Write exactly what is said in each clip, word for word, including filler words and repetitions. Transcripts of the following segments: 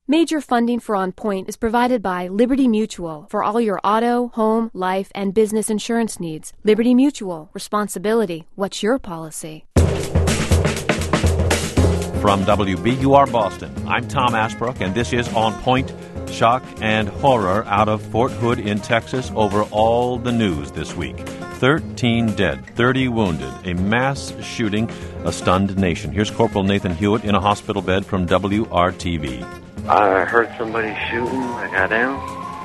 Major funding for On Point is provided by Liberty Mutual for all your auto, home, life, and business insurance needs. Liberty Mutual. Responsibility. What's your policy? From W B U R Boston, I'm Tom Ashbrook, and this is On Point. Shock and horror out of Fort Hood in Texas over all the news this week. thirteen dead, thirty wounded, a mass shooting, a stunned nation. Here's Corporal Nathan Hewitt in a hospital bed from W R T V. I heard somebody shooting. I got down,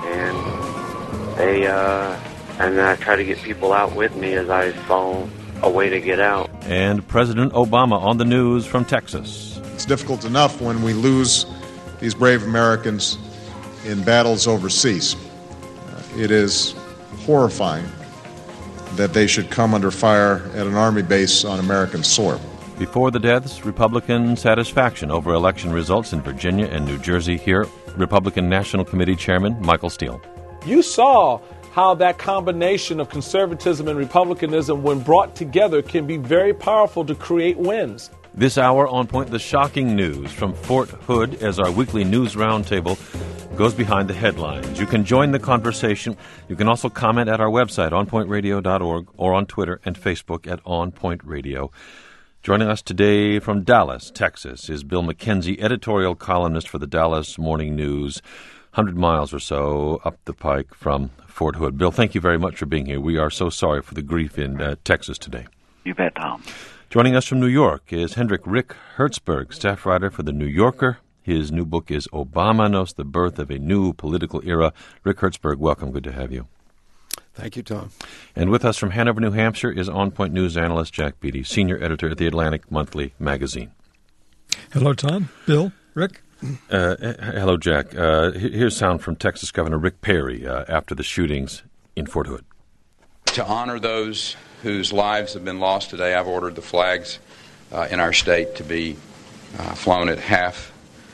and they, uh, and I tried to get people out with me as I saw a way to get out. And President Obama on the news from Texas. It's difficult enough when we lose these brave Americans in battles overseas. Uh, it is horrifying that they should come under fire at an Army base on American soil. Before the deaths, Republican satisfaction over election results in Virginia and New Jersey. Here, Republican National Committee Chairman Michael Steele. You saw how that combination of conservatism and republicanism, when brought together, can be very powerful to create wins. This hour, On Point, the shocking news from Fort Hood as our weekly news roundtable goes behind the headlines. You can join the conversation. You can also comment at our website, on point radio dot org, or on Twitter and Facebook at On Point Radio. Joining us today from Dallas, Texas, is Bill McKenzie, editorial columnist for the Dallas Morning News, one hundred miles or so up the pike from Fort Hood. Bill, thank you very much for being here. We are so sorry for the grief in uh, Texas today. You bet, Tom. Joining us from New York is Hendrik Rick Hertzberg, staff writer for The New Yorker. His new book is Obamanos, The Birth of a New Political Era. Rick Hertzberg, welcome. Good to have you. Thank you, Tom. And with us from Hanover, New Hampshire is On Point News analyst Jack Beatty, senior editor at the Atlantic Monthly magazine. Hello, Tom. Bill. Rick. Uh, hello, Jack. Uh, here's sound from Texas Governor Rick Perry uh, after the shootings in Fort Hood. To honor those whose lives have been lost today, I've ordered the flags uh, in our state to be uh, flown at half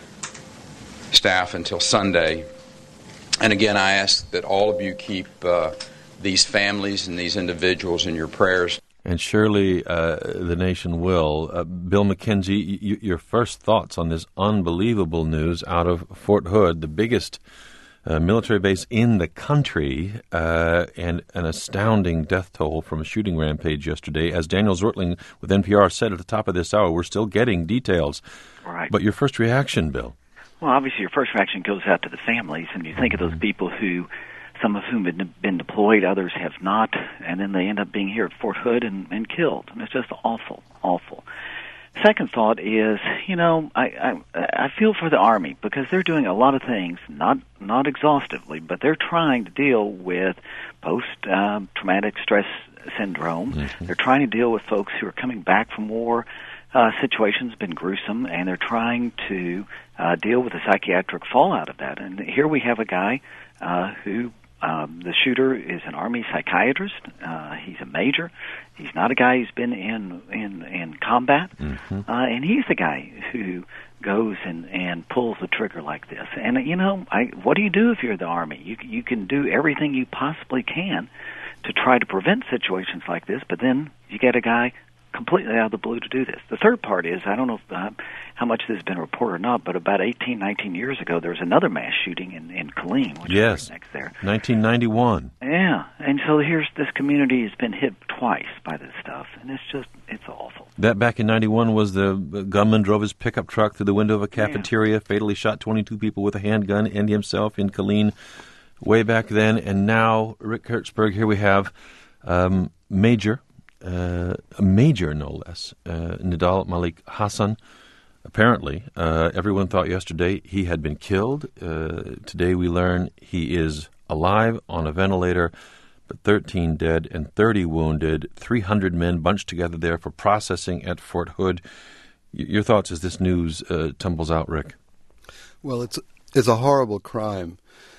staff until Sunday. And again, I ask that all of you keep uh, these families and these individuals in your prayers. And surely uh, the nation will. Uh, Bill McKenzie, y- your first thoughts on this unbelievable news out of Fort Hood, the biggest uh, military base in the country, uh, and an astounding death toll from a shooting rampage yesterday. As Daniel Zortling with N P R said at the top of this hour, we're still getting details. Right. But your first reaction, Bill? Well, obviously your first reaction goes out to the families, and you think of those people who, some of whom have been deployed, others have not, and then they end up being here at Fort Hood and, and killed. And it's just awful, awful. Second thought is, you know, I, I I feel for the Army because they're doing a lot of things, not not exhaustively, but they're trying to deal with post-traumatic stress syndrome. Mm-hmm. They're trying to deal with folks who are coming back from war. Uh, situation's been gruesome, and they're trying to uh, deal with the psychiatric fallout of that. And here we have a guy uh, who, um, the shooter is an Army psychiatrist. Uh, he's a major. He's not a guy who's been in in, in combat, mm-hmm. uh, and he's the guy who goes and, and pulls the trigger like this. And you know, I, what do you do if you're the Army? You you can do everything you possibly can to try to prevent situations like this, but then you get a guy completely out of the blue to do this. The third part is, I don't know if, uh, how much this has been reported or not, but about eighteen, nineteen years ago, there was another mass shooting in, in Killeen, which yes. is right next there. nineteen ninety-one. Yeah, and so here's this community has been hit twice by this stuff, and it's just, it's awful. That back in ninety-one was the gunman drove his pickup truck through the window of a cafeteria, yeah. fatally shot twenty-two people with a handgun, and himself in Killeen way back then. And now, Rick Hertzberg, here we have um, Major, Uh, a major, no less, uh, Nidal Malik Hasan. Apparently, uh, everyone thought yesterday he had been killed. Uh, today we learn he is alive on a ventilator, but thirteen dead and thirty wounded, three hundred men bunched together there for processing at Fort Hood. Y- your thoughts as this news uh, tumbles out, Rick? Well, it's it's a horrible crime,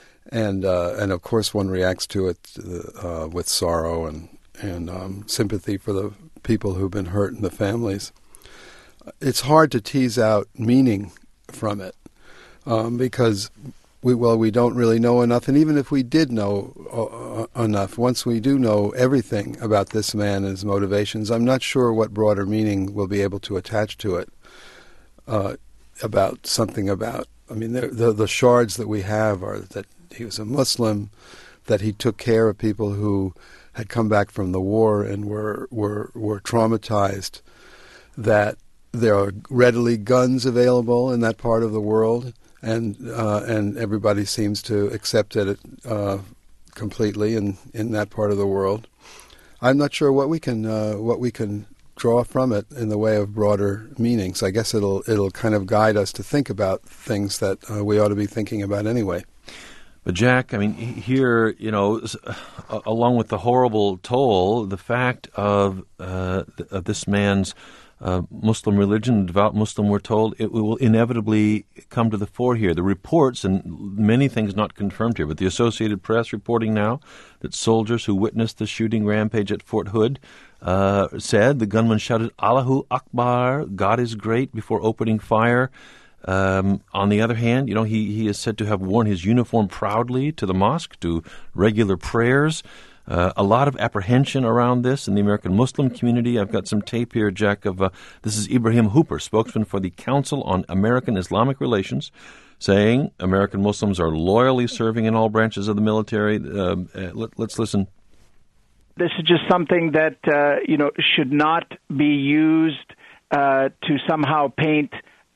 and uh, and of course one reacts to it uh, with sorrow and and um, sympathy for the people who've been hurt and the families. It's hard to tease out meaning from it um, because, we well, we don't really know enough. And even if we did know uh, enough, once we do know everything about this man and his motivations, I'm not sure what broader meaning we'll be able to attach to it uh, about something about I mean, the, the the shards that we have are that he was a Muslim, that he took care of people who had come back from the war and were were were traumatized, that there are readily guns available in that part of the world, and uh, and everybody seems to accept it uh, completely in, in that part of the world. I'm not sure what we can uh, what we can draw from it in the way of broader meanings. I guess it'll it'll kind of guide us to think about things that uh, we ought to be thinking about anyway. But Jack, I mean, here, you know, uh, along with the horrible toll, the fact of uh, of this man's uh, Muslim religion, devout Muslim, we're told, it will inevitably come to the fore here. The reports, and many things not confirmed here, but the Associated Press reporting now that soldiers who witnessed the shooting rampage at Fort Hood uh, said the gunman shouted, "Allahu Akbar, God is great," before opening fire. Um, on the other hand, you know, he, he is said to have worn his uniform proudly to the mosque, to regular prayers. Uh, a lot of apprehension around this in the American Muslim community. I've got some tape here, Jack, of uh, this is Ibrahim Hooper, spokesman for the Council on American Islamic Relations, saying American Muslims are loyally serving in all branches of the military. Uh, let, let's listen. This is just something that, uh, you know, should not be used uh, to somehow paint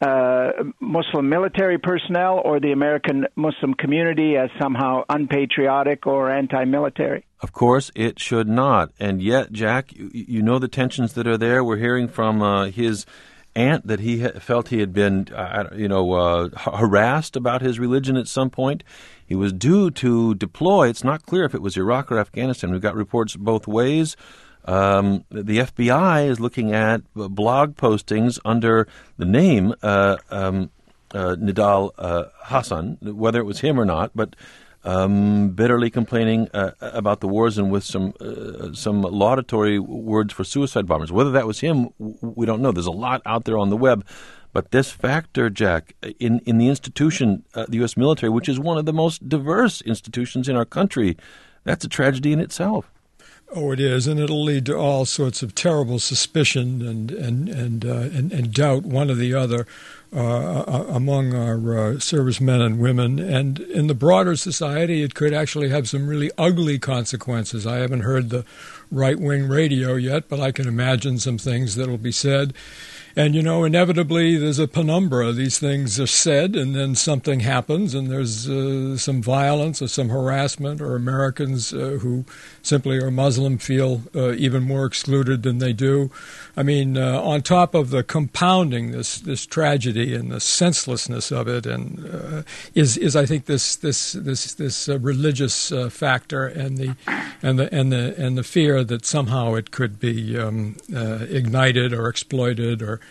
Uh, Muslim military personnel or the American Muslim community as somehow unpatriotic or anti-military. Of course, it should not. And yet, Jack, you, you know the tensions that are there. We're hearing from uh, his aunt that he ha- felt he had been, uh, you know, uh, harassed about his religion at some point. He was due to deploy. It's not clear if it was Iraq or Afghanistan. We've got reports both ways. Um, the F B I is looking at blog postings under the name uh, um, uh, Nidal uh, Hassan, whether it was him or not, but um, bitterly complaining uh, about the wars and with some uh, some laudatory words for suicide bombers. Whether that was him, we don't know. There's a lot out there on the web. But this factor, Jack, in, in the institution, uh, the U S military, which is one of the most diverse institutions in our country, that's a tragedy in itself. Oh, it is, and it'll lead to all sorts of terrible suspicion and and and uh, and, and doubt, one or the other, uh, among our uh, servicemen and women. And in the broader society, it could actually have some really ugly consequences. I haven't heard the right-wing radio yet, but I can imagine some things that will be said. And, you know, inevitably there's a penumbra. These things are said, and then something happens, and there's uh, some violence or some harassment, or Americans uh, who simply are Muslim feel uh, even more excluded than they do. I mean, uh, on top of the compounding this this tragedy and the senselessness of it, and uh, is is I think this this this this uh, religious uh, factor and the and the and the and the fear that somehow it could be um, uh, ignited or exploited or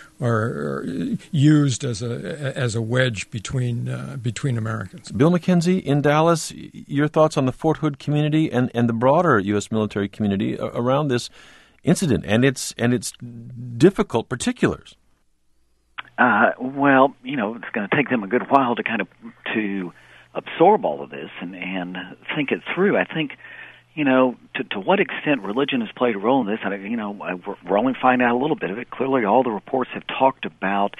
or used as a as a wedge between uh, between Americans. Bill McKenzie in Dallas, your thoughts on the Fort Hood community and, and the broader U S military community around this incident and its and its difficult particulars. Uh, well, you know, it's going to take them a good while to kind of to absorb all of this and, and think it through. I think, you know, to, to what extent religion has played a role in this, I, you know, we're only finding out a little bit of it. Clearly, all the reports have talked about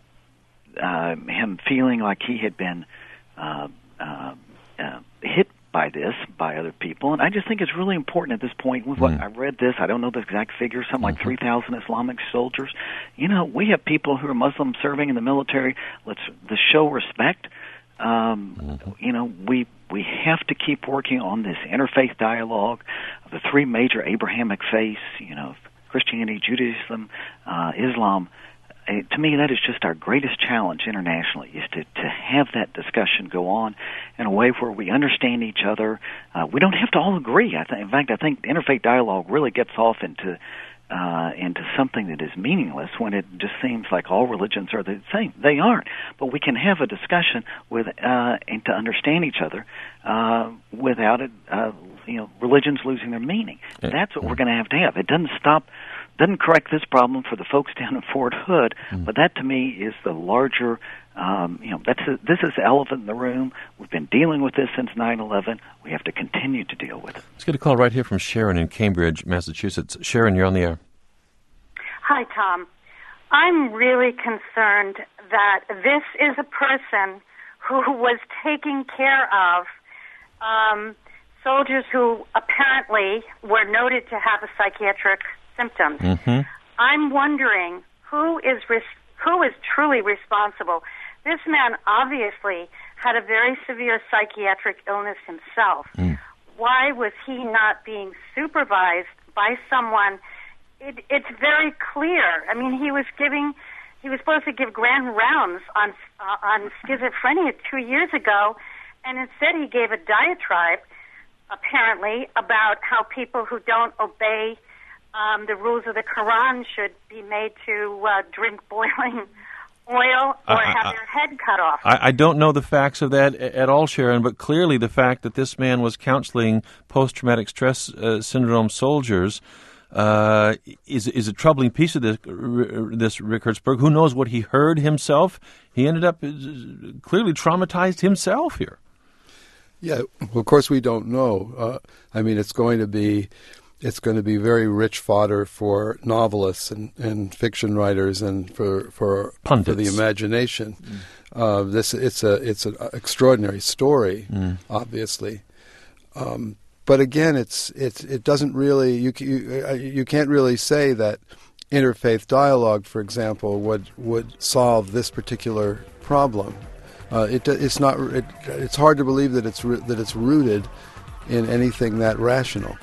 uh, him feeling like he had been uh, uh, uh, hit by this, by other people. And I just think it's really important at this point. With what mm. I read this, I don't know the exact figure, something like three thousand Islamic soldiers. You know, we have people who are Muslim serving in the military. Let's, let's show respect. Um, mm-hmm. You know, we we have to keep working on this interfaith dialogue of the three major Abrahamic faiths, you know, Christianity, Judaism, uh, Islam. Uh, to me, that is just our greatest challenge internationally, is to, to have that discussion go on in a way where we understand each other. Uh, we don't have to all agree. I th- in fact, I think interfaith dialogue really gets off into uh, into something that is meaningless when it just seems like all religions are the same. They aren't. But we can have a discussion with uh, and to understand each other uh, without it, uh, you know, religions losing their meaning. That's what we're going to have to have. It doesn't stop. Doesn't correct this problem for the folks down in Fort Hood, mm. but that to me is the larger, um, you know, that's a, this is the elephant in the room. We've been dealing with this since nine eleven. We have to continue to deal with it. Let's get a call right here from Sharon in Cambridge, Massachusetts. Sharon, you're on the air. Hi, Tom. I'm really concerned that this is a person who was taking care of um, soldiers who apparently were noted to have a psychiatric symptoms. Mm-hmm. I'm wondering who is res- who is truly responsible. This man obviously had a very severe psychiatric illness himself. Mm. Why was he not being supervised by someone? It, it's very clear. I mean, he was giving, he was supposed to give grand rounds on uh, on schizophrenia two years ago, and instead he gave a diatribe, apparently, about how people who don't obey um, the rules of the Quran should be made to uh, drink boiling oil or I, have I, their head cut off. I, I don't know the facts of that at all, Sharon, but clearly the fact that this man was counseling post-traumatic stress uh, syndrome soldiers uh, is is a troubling piece of this, this Rick Hertzberg. Who knows what he heard himself? He ended up clearly traumatized himself here. Yeah, well, of course we don't know. Uh, I mean, it's going to be it's going to be very rich fodder for novelists and, and fiction writers and for for, Pundits. for the imagination. Mm. Uh, this it's a it's an extraordinary story, mm. obviously. Um, but again, it's it's it doesn't really you you you can't really say that interfaith dialogue, for example, would would solve this particular problem. Uh, it, it's not. It, it's hard to believe that it's that it's rooted in anything that rational.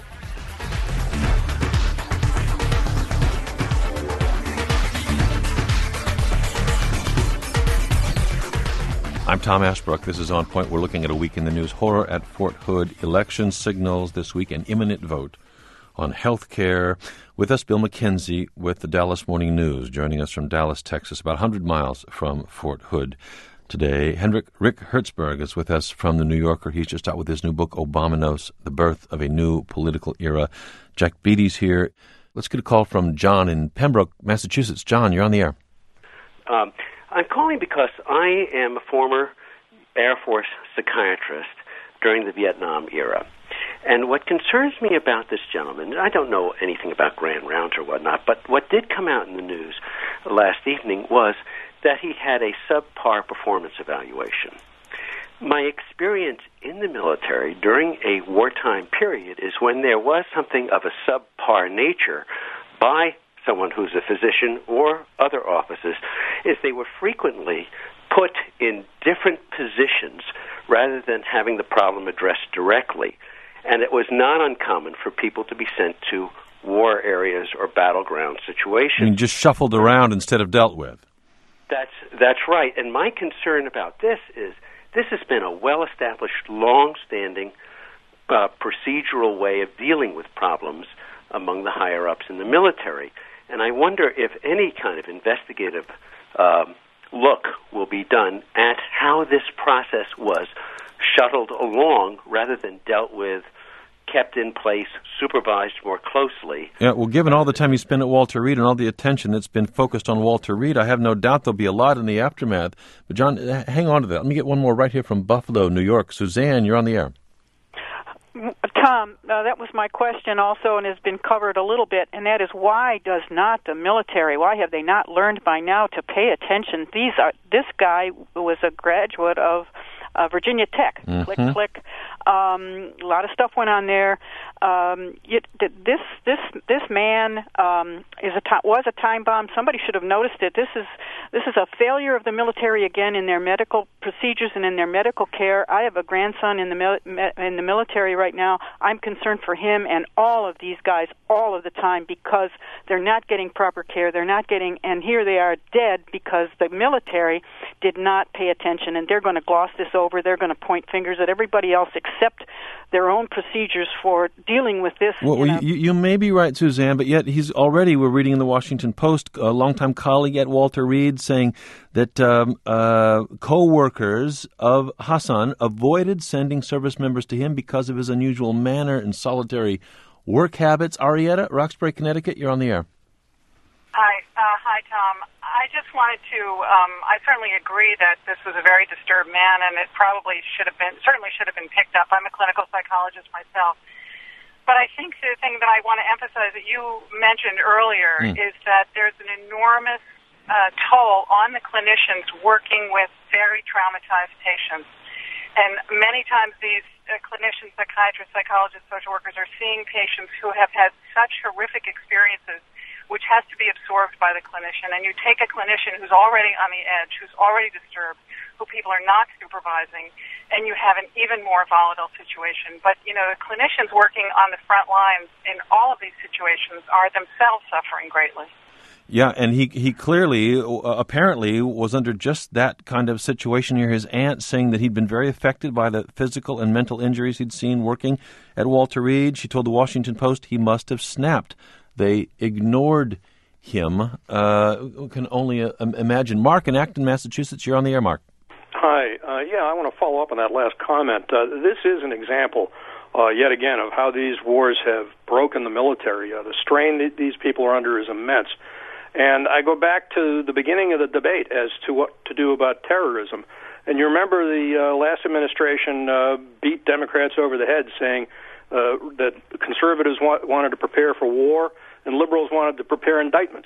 I'm Tom Ashbrook. This is On Point. We're looking at a week in the news. Horror at Fort Hood. Election signals this week an imminent vote on health care. With us, Bill McKenzie with the Dallas Morning News, joining us from Dallas, Texas, about one hundred miles from Fort Hood. Today, Henrik Rick Hertzberg is with us from The New Yorker. He's just out with his new book, Obamonos, The Birth of a New Political Era. Jack Beatty's here. Let's get a call from John in Pembroke, Massachusetts. John, you're on the air. Um, I'm calling because I am a former Air Force psychiatrist during the Vietnam era. And what concerns me about this gentleman, I don't know anything about grand rounds or whatnot, but what did come out in the news last evening was that he had a subpar performance evaluation. My experience in the military during a wartime period is when there was something of a subpar nature by someone who's a physician or other officers, is they were frequently put in different positions rather than having the problem addressed directly. And it was not uncommon for people to be sent to war areas or battleground situations. I mean, just shuffled around instead of dealt with. That's that's right. And my concern about this is this has been a well-established, long-standing uh, procedural way of dealing with problems among the higher-ups in the military. And I wonder if any kind of investigative um, look will be done at how this process was shuttled along rather than dealt with, kept in place, supervised more closely. Yeah, well, given all the time you spent at Walter Reed and all the attention that's been focused on Walter Reed, I have no doubt there'll be a lot in the aftermath. But, John, hang on to that. Let me get one more right here from Buffalo, New York. Suzanne, you're on the air. Tom, uh, that was my question also and has been covered a little bit, and that is why does not the military, why have they not learned by now to pay attention? These are, this guy was a graduate of Uh, Virginia Tech, mm-hmm. click, click. Um, a lot of stuff went on there. Um, it, this, this, this man um, is a to- was a time bomb. Somebody should have noticed it. This is this is a failure of the military again in their medical procedures and in their medical care. I have a grandson in the mil- me- in the military right now. I'm concerned for him and all of these guys all of the time because they're not getting proper care. They're not getting, and here they are dead because the military did not pay attention, and they're going to gloss this over. They're going to point fingers at everybody else except their own procedures for dealing with this. Well, well you, you may be right, Suzanne, but yet he's already, we're reading in the Washington Post, a longtime colleague at Walter Reed saying that um, uh, co-workers of Hassan avoided sending service members to him because of his unusual manner and solitary work habits. Arietta, Roxbury, Connecticut, you're on the air. Hi, uh, hi, Tom. I just wanted to, um, I certainly agree that this was a very disturbed man, and it probably should have been, certainly should have been picked up. I'm a clinical psychologist myself. But I think the thing that I want to emphasize that you mentioned earlier mm. is that there's an enormous uh, toll on the clinicians working with very traumatized patients. And many times these uh, clinicians, psychiatrists, psychologists, social workers are seeing patients who have had such horrific experiences, which has to be absorbed by the clinician. And you take a clinician who's already on the edge, who's already disturbed, who people are not supervising, and you have an even more volatile situation. But, you know, the clinicians working on the front lines in all of these situations are themselves suffering greatly. Yeah, and he he clearly, uh, apparently, was under just that kind of situation here. His aunt saying that he'd been very affected by the physical and mental injuries he'd seen working at Walter Reed. She told the Washington Post he must have snapped. They ignored him. Uh, can only uh, imagine. Mark in Acton, Massachusetts, you're on the air, Mark. Hi. Uh, yeah, I want to follow up on that last comment. Uh, this is an example, uh, yet again, of how these wars have broken the military. Uh, the strain that these people are under is immense. And I go back to the beginning of the debate as to what to do about terrorism. And you remember the uh, last administration uh, beat Democrats over the head saying uh, that conservatives wa- wanted to prepare for war and liberals wanted to prepare indictments.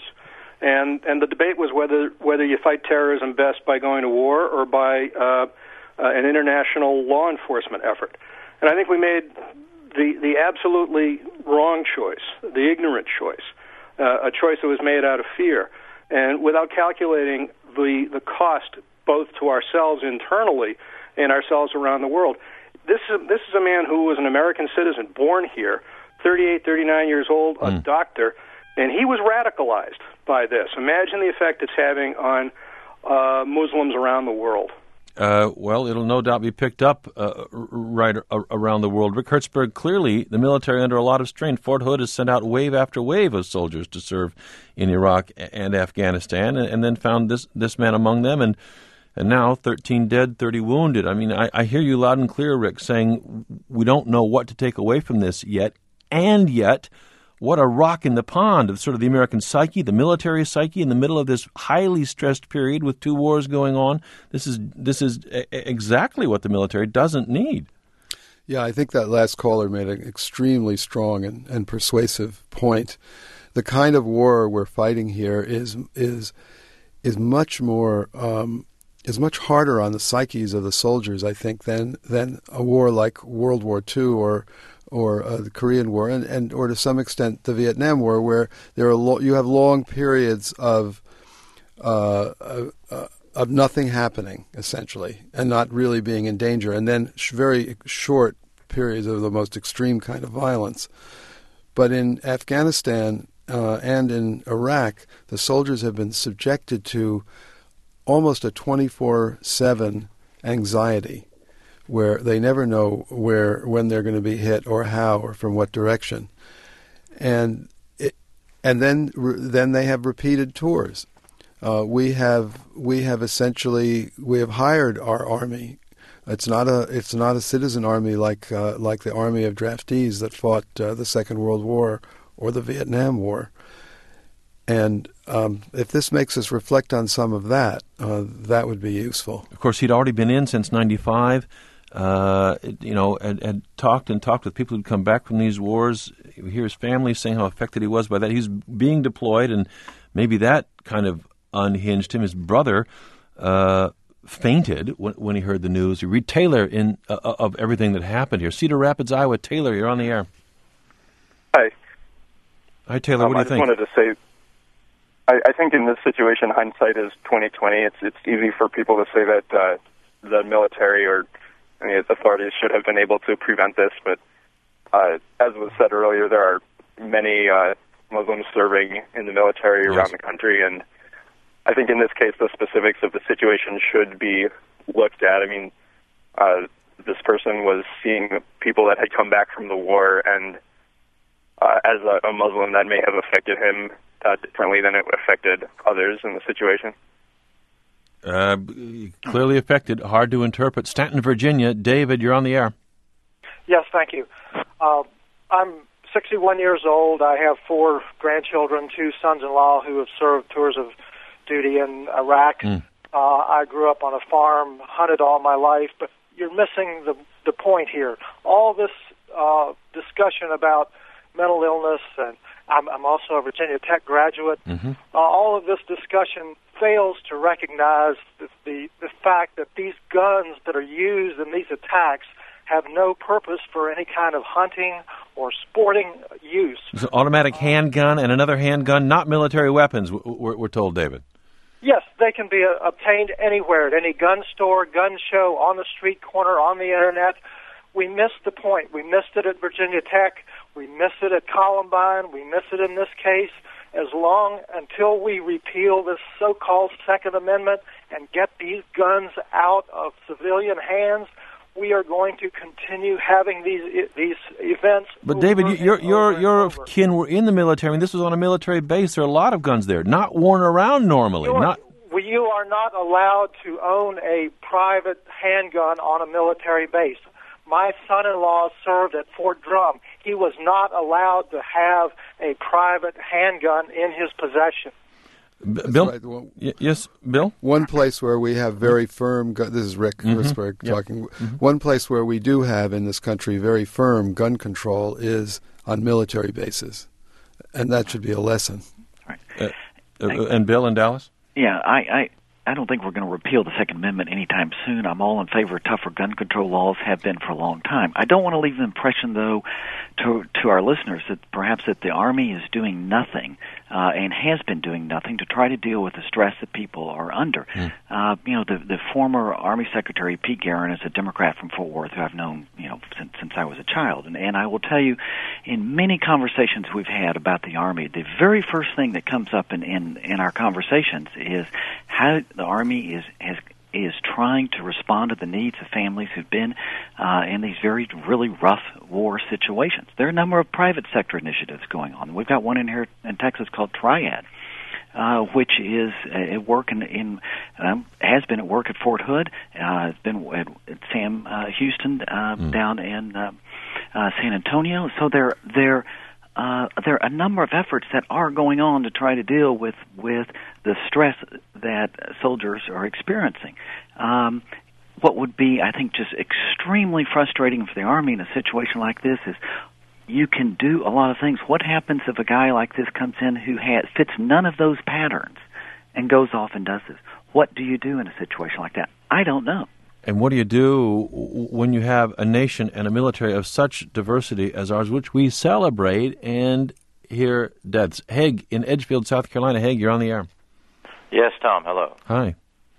And and the debate was whether whether you fight terrorism best by going to war or by uh, uh, an international law enforcement effort. And I think we made the, the absolutely wrong choice, the ignorant choice. Uh, a choice that was made out of fear and without calculating the the cost both to ourselves internally and ourselves around the world. This is, this is a man who was an American citizen, born here, thirty-eight, thirty-nine years old, a mm. doctor, and he was radicalized by this. Imagine the effect it's having on uh, Muslims around the world. Uh, well, it'll no doubt be picked up uh, right a- around the world. Rick Hertzberg, clearly the military under a lot of strain. Fort Hood has sent out wave after wave of soldiers to serve in Iraq and Afghanistan, and, and then found this, this man among them, and and now thirteen dead, thirty wounded. I mean, I, I hear you loud and clear, Rick, saying we don't know what to take away from this yet, and yet what a rock in the pond of sort of the American psyche, the military psyche, in the middle of this highly stressed period with two wars going on. This is this is a- exactly what the military doesn't need. Yeah, I think that last caller made an extremely strong and, and persuasive point. The kind of war we're fighting here is is is much more um, is much harder on the psyches of the soldiers, I think, than than a war like World War Two or. or uh, the Korean War, and, and or to some extent the Vietnam War, where there are lo- you have long periods of uh, uh, of nothing happening, essentially, and not really being in danger, and then sh- very short periods of the most extreme kind of violence. But in Afghanistan uh, and in Iraq, the soldiers have been subjected to almost a twenty-four seven anxiety, where they never know where when they're going to be hit or how or from what direction, and it, and then then they have repeated tours. Uh, we have we have essentially we have hired our army. It's not a it's not a citizen army like uh, like the army of draftees that fought uh, the Second World War or the Vietnam War. And um, if this makes us reflect on some of that, uh, that would be useful. Of course, he'd already been in since ninety-five. Uh, you know, had, had talked and talked with people who'd come back from these wars. You hear his family saying how affected he was by that. He's being deployed, and maybe that kind of unhinged him. His brother uh, fainted when, when he heard the news. You read Taylor in uh, of everything that happened here. Cedar Rapids, Iowa. Taylor, you're on the air. Hi. Hi, Taylor. Um, what do you think? I just wanted to say, I, I think in this situation, hindsight is twenty twenty. It's it's easy for people to say that uh, the military or any authorities should have been able to prevent this, but uh, as was said earlier, there are many uh, Muslims serving in the military around yes. the country, and I think in this case the specifics of the situation should be looked at. I mean, uh, this person was seeing people that had come back from the war, and uh, as a, a Muslim, that may have affected him uh, differently than it affected others in the situation. Uh, clearly affected, hard to interpret. Stanton, Virginia. David, you're on the air. Yes, thank you. Uh, I'm sixty-one years old. I have four grandchildren, two sons-in-law who have served tours of duty in Iraq. Mm. Uh, I grew up on a farm, hunted all my life, but you're missing the the point here. All this uh, discussion about mental illness, and I'm, I'm also a Virginia Tech graduate, mm-hmm. uh, all of this discussion fails to recognize the, the, the fact that these guns that are used in these attacks have no purpose for any kind of hunting or sporting use. It's an automatic handgun and another handgun, not military weapons, we're, we're told, David. Yes, they can be uh, obtained anywhere, at any gun store, gun show, on the street corner, on the Internet. We missed the point. We missed it at Virginia Tech. We missed it at Columbine. We miss it in this case. As long until we repeal this so-called Second Amendment and get these guns out of civilian hands, we are going to continue having these these events. But David, your your your kin were in the military. I mean, this was on a military base. There are a lot of guns there, not worn around normally. You are, not. You are not allowed to own a private handgun on a military base. My son-in-law served at Fort Drum. He was not allowed to have a private handgun in his possession. B- Bill? Right. Well, y- yes, Bill? One place where we have very firm gun, this is Rick mm-hmm. Hertzberg yep. talking, mm-hmm. one place where we do have in this country very firm gun control is on military bases. And that should be a lesson. Right. Uh, uh, and Bill in Dallas? Yeah, I, I, I don't think we're going to repeal the Second Amendment anytime soon. I'm all in favor of tougher gun control laws, have been for a long time. I don't want to leave the impression, though, to to our listeners that perhaps that the Army is doing nothing uh, and has been doing nothing to try to deal with the stress that people are under. Mm. Uh, you know, the the former Army Secretary Pete Guerin is a Democrat from Fort Worth who I've known, you know, since since I was a child, and and I will tell you, in many conversations we've had about the Army, the very first thing that comes up in in, in our conversations is how the Army is has. is trying to respond to the needs of families who've been uh, in these very, really rough war situations. There are a number of private sector initiatives going on. We've got one in here in Texas called Triad, uh, which is at work in, in um, has been at work at Fort Hood. Uh, it's been at, at Sam uh, Houston uh, mm. down in uh, uh, San Antonio. So they're they're Uh, there are a number of efforts that are going on to try to deal with, with the stress that soldiers are experiencing. Um, what would be, I think, just extremely frustrating for the Army in a situation like this is you can do a lot of things. What happens if a guy like this comes in who has, fits none of those patterns and goes off and does this? What do you do in a situation like that? I don't know. And what do you do when you have a nation and a military of such diversity as ours, which we celebrate and hear deaths? Haig in Edgefield, South Carolina. Haig, you're on the air. Yes, Tom. Hello. Hi.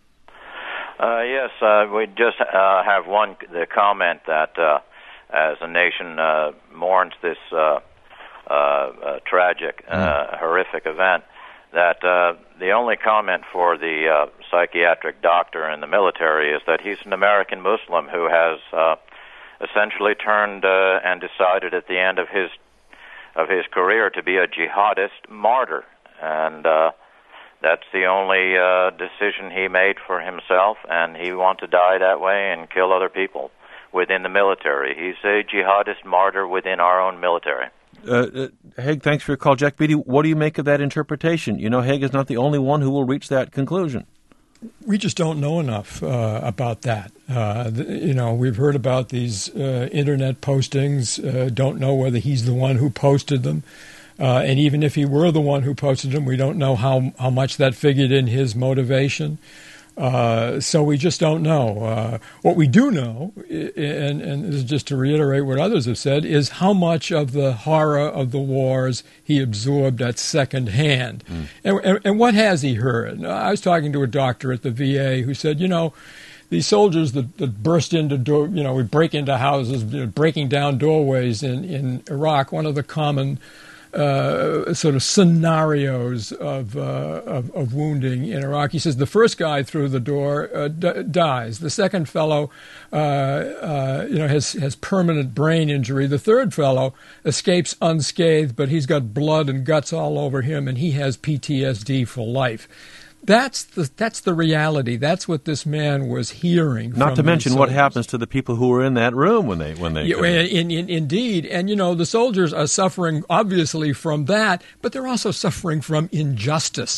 Uh, yes, uh, we just uh, have one the comment that uh, as a nation uh, mourns this uh, uh, uh, tragic, uh, mm. horrific event, that uh, the only comment for the uh, psychiatric doctor in the military is that he's an American Muslim who has uh, essentially turned uh, and decided at the end of his of his career to be a jihadist martyr, and uh, that's the only uh, decision he made for himself, and he wants to die that way and kill other people within the military. He's a jihadist martyr within our own military. Uh, uh, Haig, thanks for your call. Jack Beatty, what do you make of that interpretation? You know, Haig is not the only one who will reach that conclusion. We just don't know enough uh, about that. Uh, the, you know, we've heard about these uh, Internet postings, uh, don't know whether he's the one who posted them. Uh, and even if he were the one who posted them, we don't know how, how much that figured in his motivation. Uh, so we just don't know. Uh, what we do know, and, and this is just to reiterate what others have said, is how much of the horror of the wars he absorbed at second hand. Mm. And, and, and what has he heard? I was talking to a doctor at the V A who said, you know, these soldiers that, that burst into, door, you know, we break into houses, you know, breaking down doorways in, in Iraq, one of the common Uh, sort of scenarios of, uh, of of wounding in Iraq. He says the first guy through the door uh, d- dies. The second fellow, uh, uh, you know, has has permanent brain injury. The third fellow escapes unscathed, but he's got blood and guts all over him, and he has P T S D for life. That's the that's the reality. That's what this man was hearing. Not to mention what happens to the people who were in that room when they when they. Yeah, in, in, indeed, and you know the soldiers are suffering obviously from that, but they're also suffering from injustice.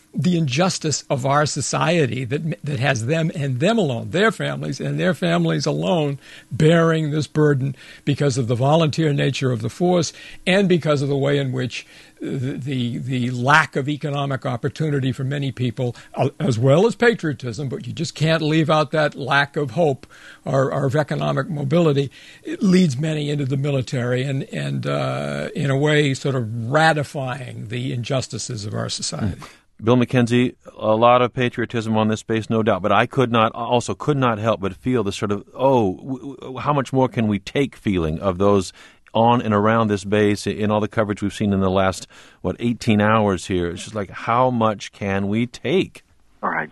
the injustice of our society that that has them and them alone, their families and their families alone, bearing this burden because of the volunteer nature of the force and because of the way in which the the, the lack of economic opportunity for many people, uh, as well as patriotism, but you just can't leave out that lack of hope or, or of economic mobility, it leads many into the military and, and uh, in a way sort of ratifying the injustices of our society. Mm. Bill McKenzie, a lot of patriotism on this base, no doubt, but I could not, also could not help but feel the sort of, oh, w- w- how much more can we take feeling of those on and around this base in all the coverage we've seen in the last, what, eighteen hours here. It's just like, how much can we take? All right.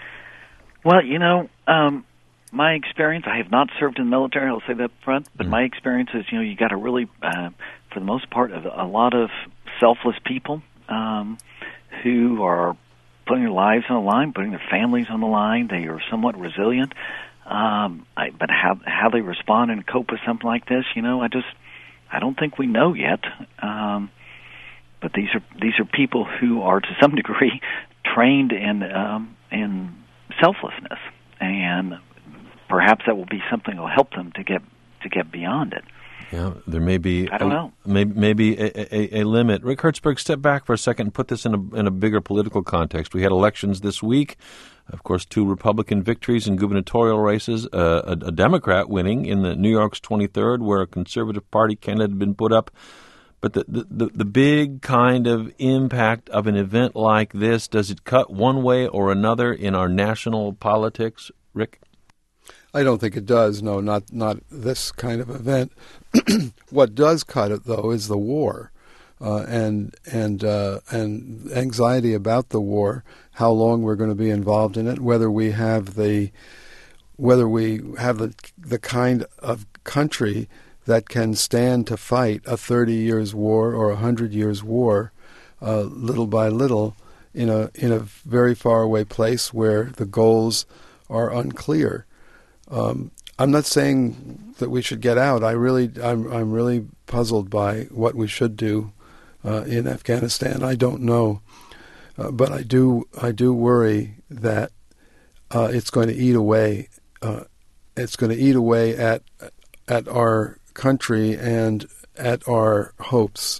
Well, you know, um, my experience, I have not served in the military, I'll say that up front, but mm. my experience is, you know, you got to really, uh, for the most part, a lot of selfless people, um, who are putting their lives on the line, putting their families on the line. They are somewhat resilient. Um, I, but how how they respond and cope with something like this, you know, I just I don't think we know yet. Um, but these are these are people who are to some degree trained in um, in selflessness, and perhaps that will be something that will help them to get to get beyond it. Yeah, there may be. I don't a, know. Maybe, maybe a, a, a limit. Rick Hertzberg, step back for a second and put this in a in a bigger political context. We had elections this week. Of course, two Republican victories in gubernatorial races. Uh, a, a Democrat winning in the New York's twenty-third, where a Conservative Party candidate had been put up. But the, the, the, the big kind of impact of an event like this, does it cut one way or another in our national politics, Rick? I don't think it does. No, not not this kind of event. What does cut it, though, is the war, uh, and and uh, and anxiety about the war, how long we're going to be involved in it, whether we have the whether we have the the kind of country that can stand to fight a thirty years war or a hundred years war, uh, little by little, in a in a very far away place where the goals are unclear. Um, I'm not saying that we should get out. I really, I'm, I'm really puzzled by what we should do uh, in Afghanistan. I don't know, uh, but I do, I do worry that uh, it's going to eat away. Uh, it's going to eat away at at our country and at our hopes.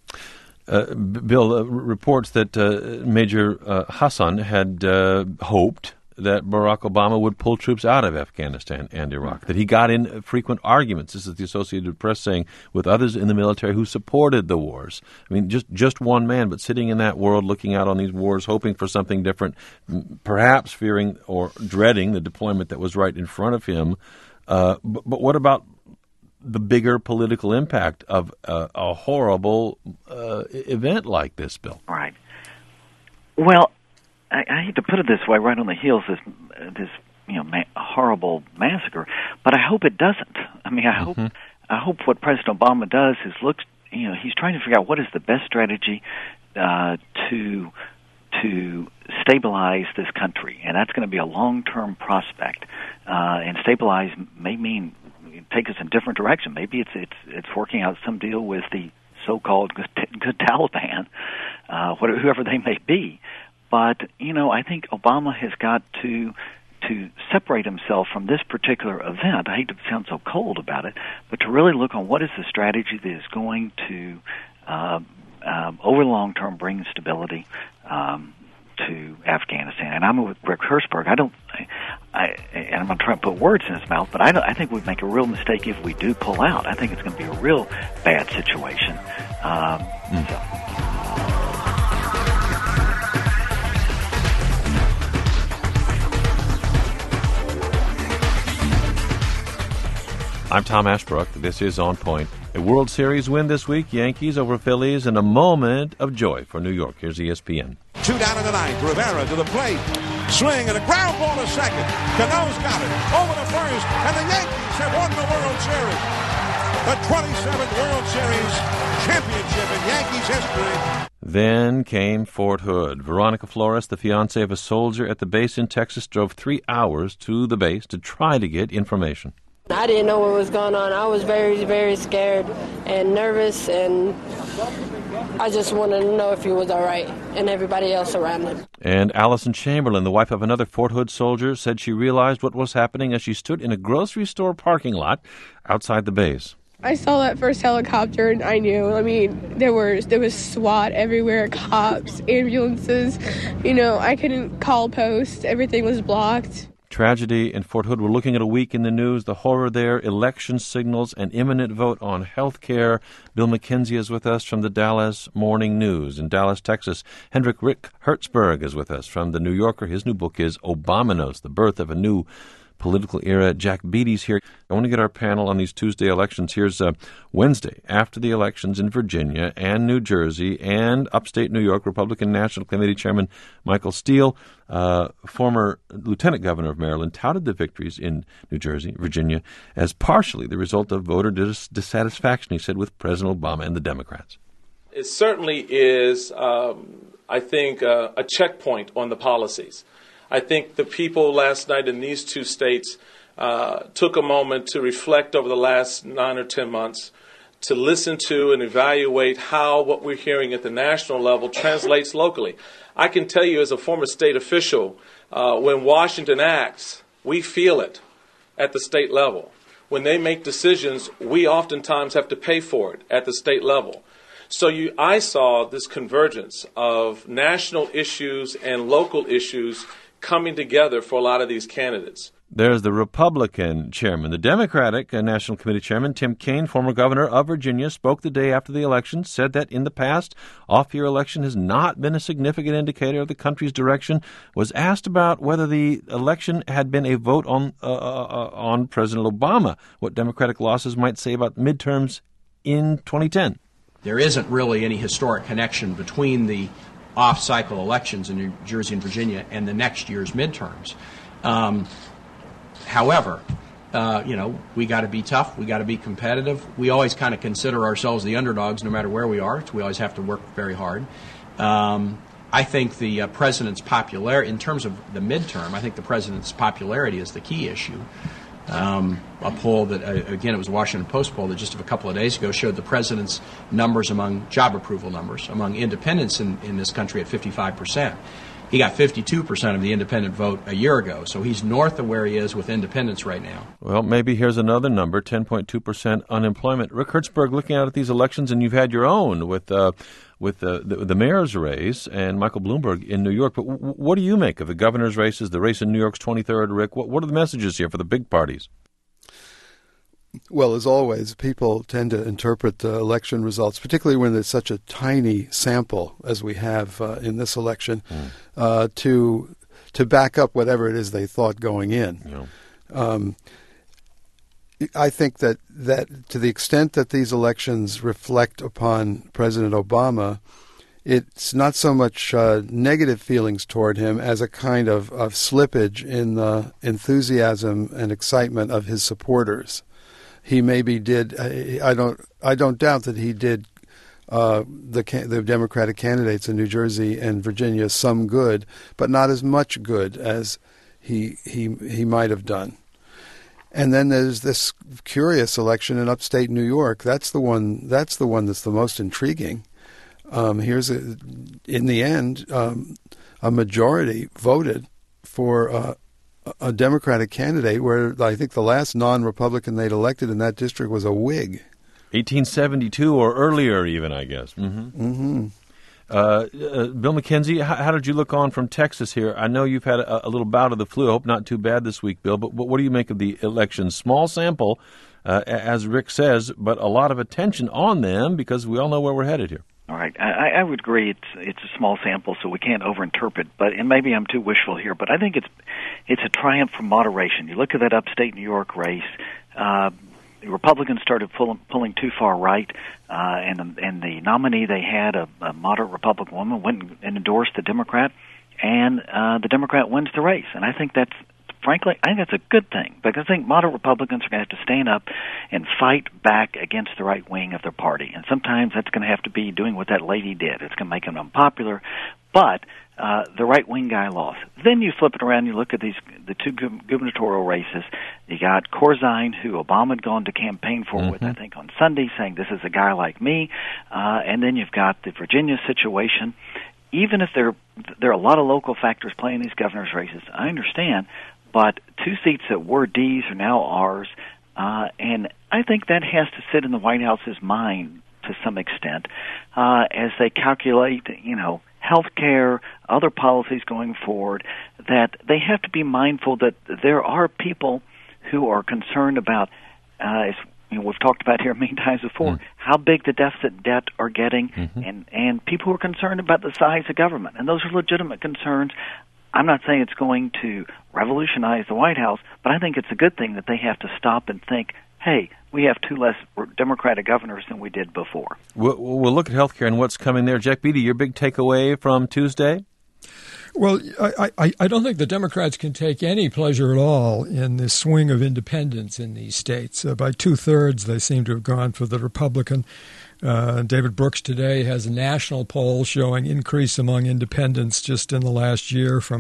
Uh, Bill, uh, reports that uh, Major uh, Hassan had uh, hoped that Barack Obama would pull troops out of Afghanistan and Iraq, that he got in frequent arguments, this is the Associated Press saying, with others in the military who supported the wars. I mean, just, just one man, but sitting in that world, looking out on these wars, hoping for something different, perhaps fearing or dreading the deployment that was right in front of him. Uh, but, but what about the bigger political impact of uh, a horrible uh, event like this, Bill? Right. Well, I, I hate to put it this way, right on the heels of this, this you know, ma- horrible massacre, but I hope it doesn't. I mean, I mm-hmm. hope I hope what President Obama does is looks, you know, he's trying to figure out what is the best strategy uh, to to stabilize this country, and that's going to be a long-term prospect. Uh, and stabilize may mean take us in a different direction. Maybe it's it's it's working out some deal with the so-called good, good Taliban, uh, whatever, whoever they may be. But, you know, I think Obama has got to to separate himself from this particular event. I hate to sound so cold about it, but to really look on what is the strategy that is going to, uh, um, over the long term, bring stability um, to Afghanistan. And I'm with Rick Hertzberg. I don't, I, I, and I'm going to try and put words in his mouth, but I, don't, I think we'd make a real mistake if we do pull out. I think it's going to be a real bad situation. Um, mm. so. I'm Tom Ashbrook. This is On Point. A World Series win this week, Yankees over Phillies, and a moment of joy for New York. Here's E S P N. Two down in the ninth. Rivera to the plate. Swing and a ground ball to second. Cano's got it. Over to first. And the Yankees have won the World Series. The twenty-seventh World Series championship in Yankees history. Then came Fort Hood. Veronica Flores, the fiancée of a soldier at the base in Texas, drove three hours to the base to try to get information. I didn't know what was going on. I was very, very scared and nervous, and I just wanted to know if he was all right and everybody else around him. And Allison Chamberlain, the wife of another Fort Hood soldier, said she realized what was happening as she stood in a grocery store parking lot outside the base. I saw that first helicopter and I knew. I mean, there was there was SWAT everywhere, cops, ambulances. You know, I couldn't call post. Everything was blocked. Tragedy in Fort Hood. We're looking at a week in the news, the horror there, election signals, an imminent vote on health care. Bill McKenzie is with us from the Dallas Morning News in Dallas, Texas. Hendrik Rick Hertzberg is with us from the New Yorker. His new book is Obamanos, The Birth of a New Political Era. Jack Beatty's here. I want to get our panel on these Tuesday elections. Here's uh, Wednesday, after the elections in Virginia and New Jersey and upstate New York, Republican National Committee Chairman Michael Steele, uh, former Lieutenant Governor of Maryland, touted the victories in New Jersey, Virginia, as partially the result of voter dis- dissatisfaction, he said, with President Obama and the Democrats. It certainly is, um, I think, uh, a checkpoint on the policies. I think the people last night in these two states uh, took a moment to reflect over the last nine or ten months, to listen to and evaluate how what we're hearing at the national level translates locally. I can tell you as a former state official, uh, when Washington acts, we feel it at the state level. When they make decisions, we oftentimes have to pay for it at the state level. So you, I saw this convergence of national issues and local issues coming together for a lot of these candidates. There's the Republican chairman. The Democratic uh, National Committee Chairman, Tim Kaine, former governor of Virginia, spoke the day after the election, said that in the past, off-year election has not been a significant indicator of the country's direction, was asked about whether the election had been a vote on uh, uh, on President Obama, what Democratic losses might say about midterms in twenty ten. There isn't really any historic connection between the off-cycle elections in New Jersey and Virginia and the next year's midterms. Um, however, uh, you know, we got to be tough. We got to be competitive. We always kind of consider ourselves the underdogs no matter where we are. So we always have to work very hard. Um, I think the uh, president's popularity, in terms of the midterm, I think the president's popularity is the key issue. Um, a poll that, uh, again, it was a Washington Post poll that just a couple of days ago showed the president's numbers among job approval numbers, among independents in, in this country at fifty-five percent. He got fifty-two percent of the independent vote a year ago, so he's north of where he is with independents right now. Well, maybe here's another number, ten point two percent unemployment. Rick Hertzberg, looking out at these elections, and you've had your own with uh, with uh, the, the mayor's race and Michael Bloomberg in New York. But w- what do you make of the governor's races, the race in New York's twenty-third, Rick? What, what are the messages here for the big parties? Well, as always, people tend to interpret the election results, particularly when there's such a tiny sample as we have uh, in this election, mm. uh, to to back up whatever it is they thought going in. Yeah. Um, I think that, that to the extent that these elections reflect upon President Obama, it's not so much uh, negative feelings toward him as a kind of, of slippage in the enthusiasm and excitement of his supporters. He maybe did. I don't. I don't doubt that he did uh, the the Democratic candidates in New Jersey and Virginia some good, but not as much good as he he he might have done. And then there's this curious election in upstate New York. That's the one. That's the one that's the most intriguing. Um, here's a, in the end, um, a majority voted for Uh, a Democratic candidate, where I think the last non-Republican they'd elected in that district was a Whig. eighteen seventy-two or earlier even, I guess. Mm-hmm. Mm-hmm. Uh, uh, Bill McKenzie, how, how did you look on from Texas here? I know you've had a, a little bout of the flu. I hope not too bad this week, Bill, but what, what do you make of the elections? Small sample, uh, as Rick says, but a lot of attention on them because we all know where we're headed here. All right, I, I would agree. It's it's a small sample, so we can't overinterpret. But and maybe I'm too wishful here, but I think it's it's a triumph for moderation. You look at that upstate New York race. Uh, the Republicans started pulling pulling too far right, uh, and the, and the nominee they had, a, a moderate Republican woman, went and endorsed the Democrat, and uh, the Democrat wins the race. And I think that's frankly, I think that's a good thing, because I think moderate Republicans are going to have to stand up and fight back against the right wing of their party. And sometimes that's going to have to be doing what that lady did. It's going to make them unpopular, but uh, the right-wing guy lost. Then you flip it around, you look at these the two gu- gubernatorial races. You got Corzine, who Obama had gone to campaign for mm-hmm. with, I think, on Sunday, saying this is a guy like me. Uh, and then you've got the Virginia situation. Even if there there are a lot of local factors playing these governor's races, I understand, but two seats that were D's are now R's, uh, and I think that has to sit in the White House's mind to some extent uh, as they calculate, you know, health care, other policies going forward, that they have to be mindful that there are people who are concerned about, uh, as you know, we've talked about here many times before, mm. how big the deficit debt are getting, mm-hmm. and, and people who are concerned about the size of government. And those are legitimate concerns. I'm not saying it's going to revolutionize the White House, but I think it's a good thing that they have to stop and think, hey, we have two less Democratic governors than we did before. We'll, we'll look at health care and what's coming there. Jack Beatty, your big takeaway from Tuesday? Well, I, I, I don't think the Democrats can take any pleasure at all in this swing of independence in these states. Uh, by two-thirds, they seem to have gone for the Republican. Uh, David Brooks today has a national poll showing increase among independents just in the last year from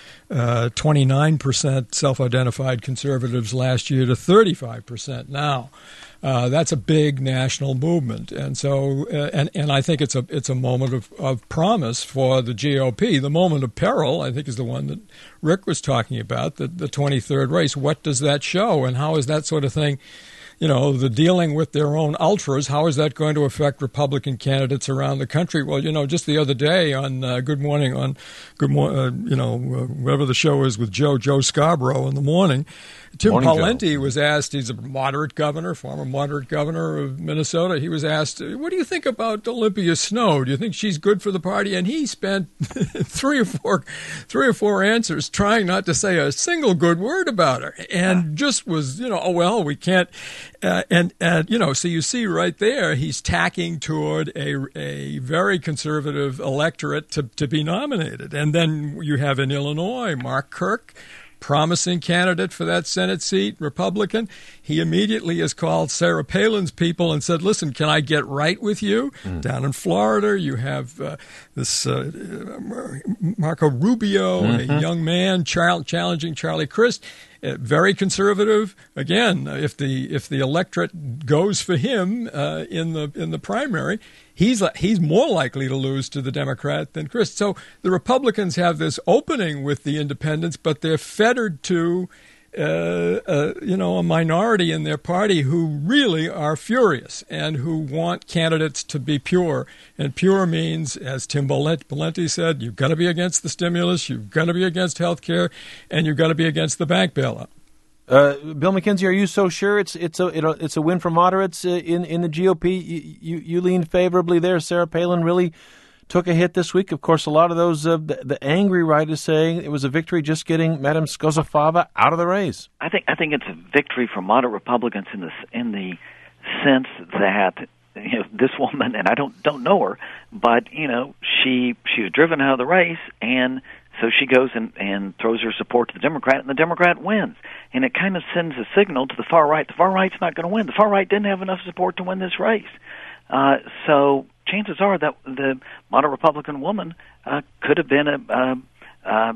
uh, twenty-nine percent self-identified conservatives last year to thirty-five percent now. Uh, that's a big national movement, and so uh, and and I think it's a it's a moment of, of promise for the G O P. The moment of peril, I think, is the one that Rick was talking about, the the twenty-third race. What does that show, and how is that sort of thing? You know, the dealing with their own ultras, how is that going to affect Republican candidates around the country? Well, you know, just the other day on uh, Good Morning, on Good Morning, uh, you know, uh, whatever the show is with Joe, Joe Scarborough in the morning, Tim morning, Pawlenty Joe. was asked, he's a moderate governor, former moderate governor of Minnesota. He was asked, what do you think about Olympia Snowe? Do you think she's good for the party? And he spent three or four, three or four answers trying not to say a single good word about her, and yeah. just was, you know, oh, well, we can't. Uh, and, and, you know, so you see right there, he's tacking toward a, a very conservative electorate to, to be nominated. And then you have in Illinois, Mark Kirk, promising candidate for that Senate seat, Republican. He immediately has called Sarah Palin's people and said, listen, can I get right with you? Mm. Down in Florida, you have uh, this uh, Marco Rubio, mm-hmm. a young man char- challenging Charlie Crist. Uh, very conservative. Again, if the if the electorate goes for him uh, in the in the primary, he's he's more likely to lose to the Democrat than Crist. So the Republicans have this opening with the independents, but they're fettered to uh, uh, you know a minority in their party who really are furious and who want candidates to be pure. And pure means, as Tim Pawlenty said, you've got to be against the stimulus, you've got to be against health care, and you've got to be against the bank bailout. Uh, Bill McKenzie, are you so sure it's it's a it's a win for moderates uh, in in the G O P? You, you you lean favorably there. Sarah Palin really took a hit this week. Of course, a lot of those uh, the, the angry right is saying it was a victory just getting Madam Skozafava out of the race. I think I think it's a victory for moderate Republicans in the in the sense that, you know, this woman, and I don't don't know her, but you know she she was driven out of the race, and so she goes and, and throws her support to the Democrat, and the Democrat wins. And it kind of sends a signal to the far right. The far right's not going to win. The far right didn't have enough support to win this race. Uh, so chances are that the moderate Republican woman uh, could have been a, uh, uh,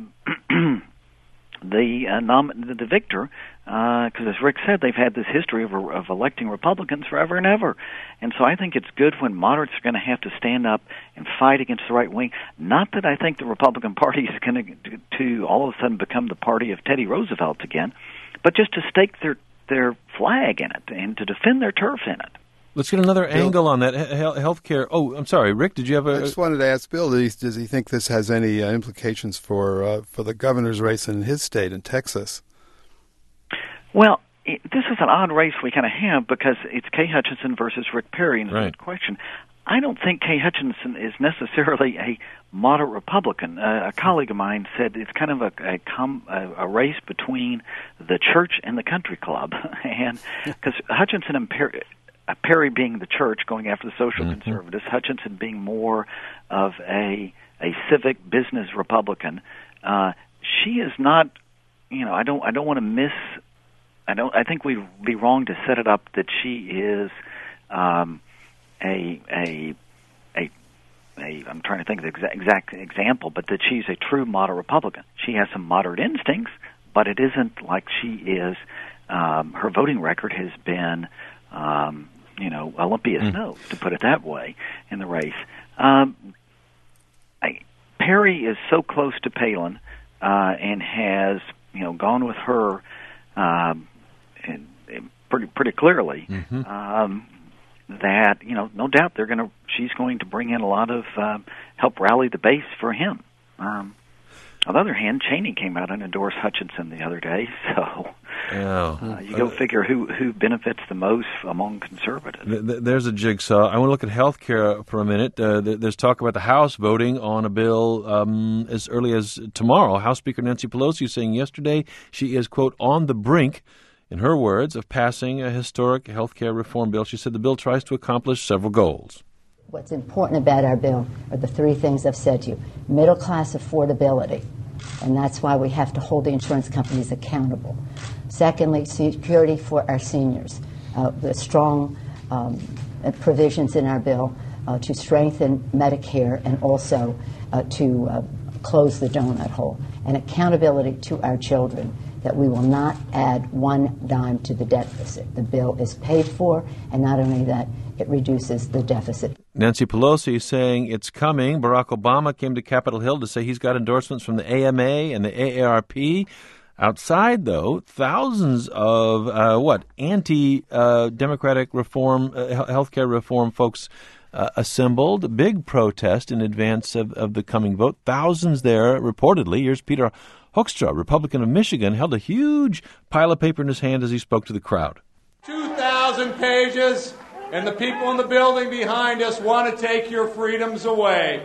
the, uh, nom- the victor, because uh, as Rick said, they've had this history of, of electing Republicans forever and ever. And so I think it's good when moderates are going to have to stand up and fight against the right wing. Not that I think the Republican Party is going to, to all of a sudden become the party of Teddy Roosevelt again, but just to stake their, their flag in it and to defend their turf in it. Let's get another Bill, angle on that health care. Oh, I'm sorry, Rick, did you have a... I just wanted to ask Bill, does he, does he think this has any uh, implications for uh, for the governor's race in his state, in Texas? Well, it, this is an odd race we kind of have because it's Kay Hutchinson versus Rick Perry, and it's right. a good question. I don't think Kay Hutchinson is necessarily a moderate Republican. Uh, a colleague of mine said it's kind of a a, com, a, a race between the church and the country club, and because Hutchinson and Perry, uh, Perry being the church going after the social mm-hmm. conservatives, Hutchinson being more of a a civic business Republican. Uh, she is not you know, I don't, I don't want to miss. I don't. I think we'd be wrong to set it up that she is um, a a a a. I'm trying to think of the exact, exact example, but that she's a true moderate Republican. She has some moderate instincts, but it isn't like she is. Um, her voting record has been, um, you know, Olympia Mm. Snow, to put it that way, in the race. Um, I, Perry is so close to Palin uh, and has, you know, gone with her. Um, And, and pretty pretty clearly, Mm-hmm. um, that you know, no doubt they're going to. She's going to bring in a lot of um, help rally the base for him. Um, on the other hand, Cheney came out and endorsed Hutchinson the other day, so Yeah. uh, you go figure who who benefits the most among conservatives. Th- th- There's a jigsaw. I want to look at health care for a minute. Uh, th- there's talk about the House voting on a bill um, as early as tomorrow. House Speaker Nancy Pelosi saying yesterday she is, quote, on the brink, in her words, of passing a historic health care reform bill. She said the bill tries to accomplish several goals. What's important about our bill are the three things I've said to you. Middle-class affordability, and that's why we have to hold the insurance companies accountable. Secondly, security for our seniors. Uh, the strong um, provisions in our bill uh, to strengthen Medicare and also uh, to uh, close the donut hole. And accountability to our children, that we will not add one dime to the deficit. The bill is paid for, and not only that, it reduces the deficit. Nancy Pelosi saying it's coming. Barack Obama came to Capitol Hill to say he's got endorsements from the A M A and the A A R P. Outside, though, thousands of, uh, what, anti-democratic uh, reform, uh, healthcare reform folks uh, assembled. A big protest in advance of, of the coming vote. Thousands there, reportedly. Here's Peter Hoekstra, Republican of Michigan, held a huge pile of paper in his hand as he spoke to the crowd. two thousand pages, and the people in the building behind us want to take your freedoms away.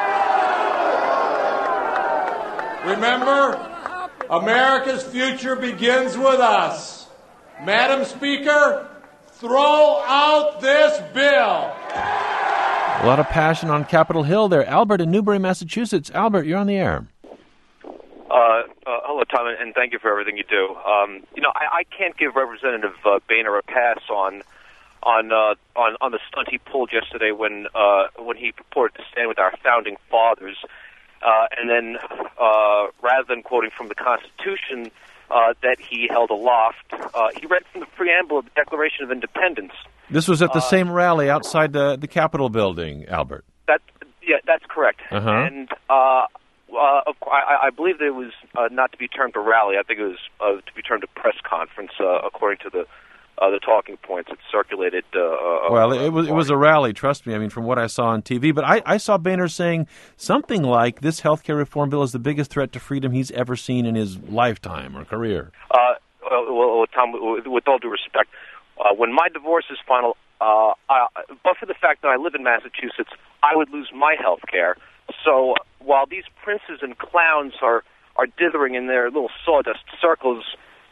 Remember, America's future begins with us. Madam Speaker, throw out this bill. A lot of passion on Capitol Hill there. Albert in Newbury, Massachusetts. Albert, you're on the air. Uh, uh, hello, Tom, and thank you for everything you do. Um, you know, I, I can't give Representative uh, Boehner a pass on on uh, on on the stunt he pulled yesterday when uh, when he purported to stand with our founding fathers, uh, and then uh, rather than quoting from the Constitution uh, that he held aloft, uh, he read from the preamble of the Declaration of Independence. This was at the Uh, same rally outside the, the Capitol building, Albert. That yeah, that's correct. Uh-huh. And uh, uh, of course, I, I believe that it was uh, not to be termed a rally. I think it was uh, to be termed a press conference, uh, according to the uh, the talking points that circulated. Uh, Well, uh, it was it was a rally, trust me. I mean, from what I saw on T V. But I, I saw Boehner saying something like this health care reform bill is the biggest threat to freedom he's ever seen in his lifetime or career. Uh, well, well, Tom, with, with all due respect, uh, when my divorce is final, uh, I, but for the fact that I live in Massachusetts, I would lose my health care. So while these princes and clowns are, are dithering in their little sawdust circles,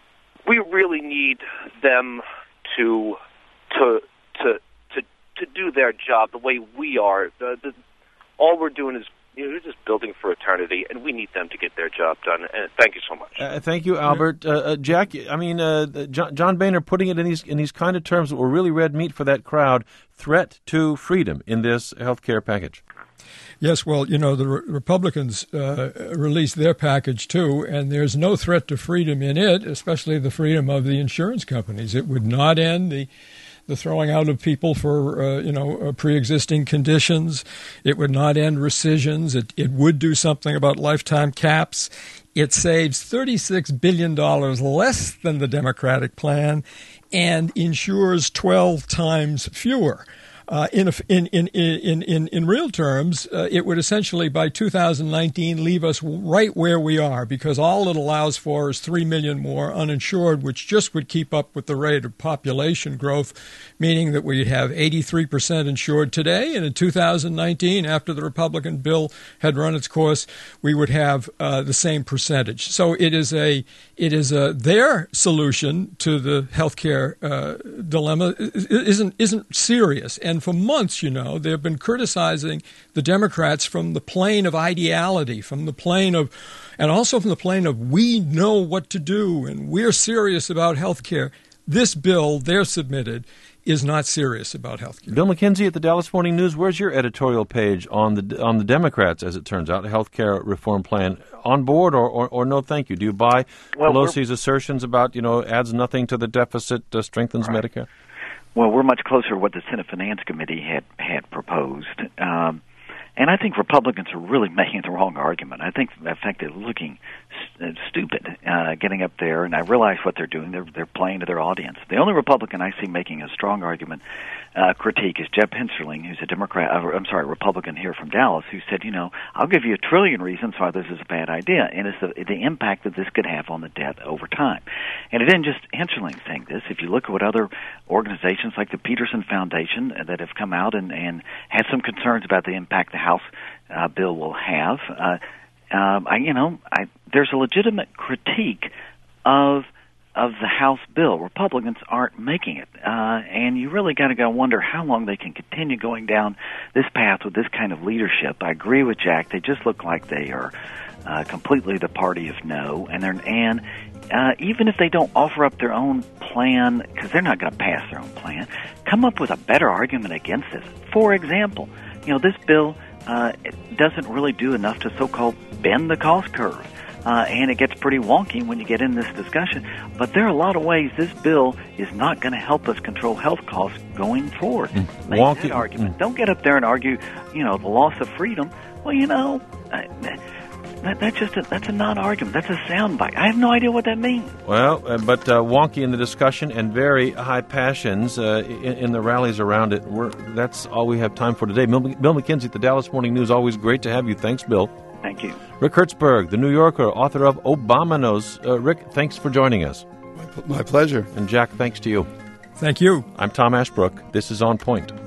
we really need them to to to to to do their job the way we are. The, the, all we're doing is, you know, we're just building for eternity, and we need them to get their job done. And thank you so much. Uh, thank you, Albert. Uh, uh, Jack, I mean, uh, John, John Boehner putting it in these in these kind of terms that were really red meat for that crowd. Threat to freedom in this health care package. Yes, well, you know, the re- Republicans uh, released their package, too, and there's no threat to freedom in it, especially the freedom of the insurance companies. It would not end the the throwing out of people for, uh, you know, uh, pre-existing conditions. It would not end rescissions. It, it would do something about lifetime caps. It saves thirty-six billion dollars less than the Democratic plan and insures twelve times fewer. Uh, in, a, in, in, in, in, in real terms, uh, it would essentially, by two thousand nineteen, leave us right where we are, because all it allows for is three million more uninsured, which just would keep up with the rate of population growth, meaning that we'd have eighty-three percent insured today, and in two thousand nineteen, after the Republican bill had run its course, we would have uh, the same percentage. So it is a it is a their solution to the healthcare uh, dilemma isn't isn't serious. And and for months, you know, they've been criticizing the Democrats from the plane of ideality, from the plane of, and also from the plane of we know what to do and we're serious about health care. This bill they're submitted is not serious about health care. Bill McKenzie at the Dallas Morning News, where's your editorial page on the on the Democrats, as it turns out, the health care reform plan? On board or, or, or no thank you? Do you buy well, Pelosi's assertions about, you know, adds nothing to the deficit, uh, strengthens right. Medicare? Well, we're much closer to what the Senate Finance Committee had, had proposed. Um, and I think Republicans are really making the wrong argument. I think, in fact, they're looking st- stupid uh, getting up there, and I realize what they're doing. They're, they're playing to their audience. The only Republican I see making a strong argument uh, critique is Jeb Hensarling, who's a Democrat, uh, I'm sorry, Republican here from Dallas, who said, you know, I'll give you a trillion reasons why this is a bad idea, and it's the, the impact that this could have on the debt over time. And it isn't just Hensarling saying this. If you look at what other organizations like the Peterson Foundation that have come out and, and had some concerns about the impact the House uh, bill will have, uh, uh, I, you know, I, there's a legitimate critique of of the House bill. Republicans aren't making it, uh, and you really got to go wonder how long they can continue going down this path with this kind of leadership. I agree with Jack; they just look like they are uh, completely the party of no, and they're and. Uh, even if they don't offer up their own plan, because they're not going to pass their own plan, come up with a better argument against this. For example, you know, this bill uh, doesn't really do enough to so-called bend the cost curve, uh, and it gets pretty wonky when you get in this discussion. But there are a lot of ways this bill is not going to help us control health costs going forward. Mm. Make wonky. that argument. Mm. Don't get up there and argue, you know, the loss of freedom. Well, you know... Uh, That, that's just a, that's a non-argument. That's a soundbite. I have no idea what that means. Well, uh, but uh, wonky in the discussion and very high passions uh, in, in the rallies around it. We're, that's all we have time for today. Bill, Bill McKenzie at the Dallas Morning News. Always great to have you. Thanks, Bill. Thank you. Rick Hertzberg, the New Yorker, author of Obama Knows. Uh, Rick, thanks for joining us. My, my pleasure. And Jack, thanks to you. Thank you. I'm Tom Ashbrook. This is On Point.